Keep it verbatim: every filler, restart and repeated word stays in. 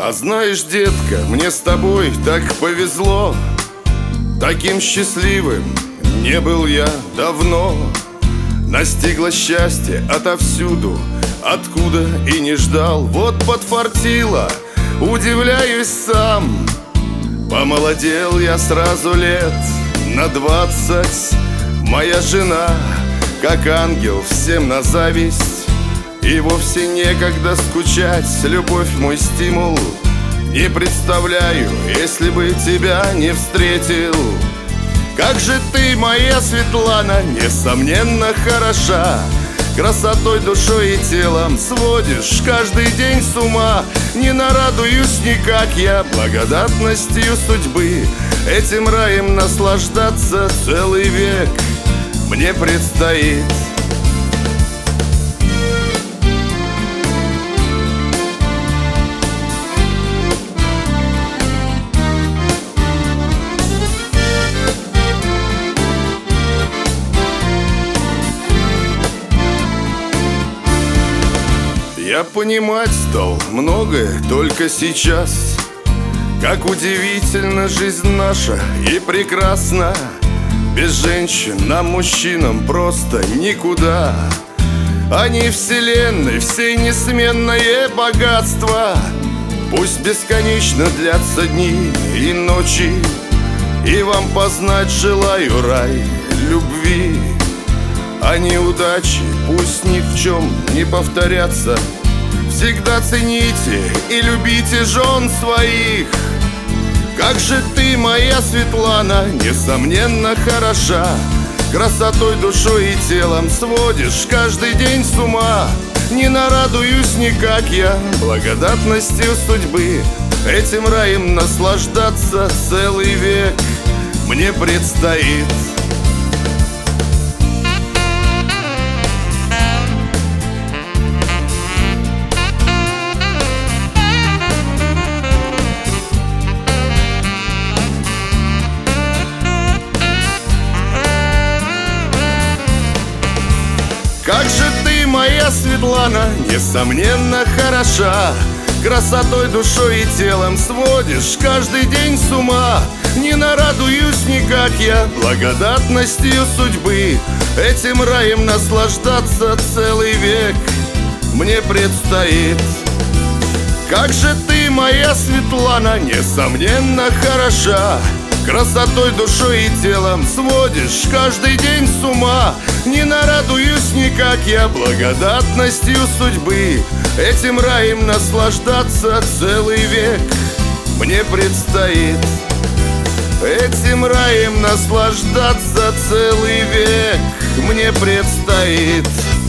А знаешь, детка, мне с тобой так повезло. Таким счастливым не был я давно. Настигло счастье отовсюду, откуда и не ждал. Вот подфартило, удивляюсь сам. Помолодел я сразу лет на двадцать. Моя жена, как ангел, всем на зависть. И вовсе некогда скучать, любовь мой стимул. Не представляю, если бы тебя не встретил. Как же ты, моя Светлана, несомненно хороша. Красотой, душой и телом сводишь каждый день с ума. Не нарадуюсь никак я благодатностью судьбы. Этим раем наслаждаться целый век мне предстоит. Я понимать стал многое только сейчас. Как удивительна жизнь наша и прекрасна. Без женщин нам, мужчинам, просто никуда. Они вселенной, всей несменное богатство. Пусть бесконечно длятся дни и ночи, и вам познать желаю рай любви. А неудачи пусть ни в чем не повторятся. Всегда цените и любите жен своих. Как же ты, моя Светлана, несомненно хороша. Красотой, душой и телом сводишь каждый день с ума. Не нарадуюсь никак я благодатностью судьбы. Этим раем наслаждаться целый век мне предстоит. Как же ты, моя Светлана, несомненно хороша. Красотой, душой и телом сводишь каждый день с ума. Не нарадуюсь никак я благодатностью судьбы. Этим раем наслаждаться целый век мне предстоит. Как же ты, моя Светлана, несомненно хороша. Красотой, душой и телом сводишь каждый день с ума. Не нарадуюсь никак я благодатностью судьбы. Этим раем наслаждаться целый век мне предстоит. Этим раем наслаждаться целый век мне предстоит.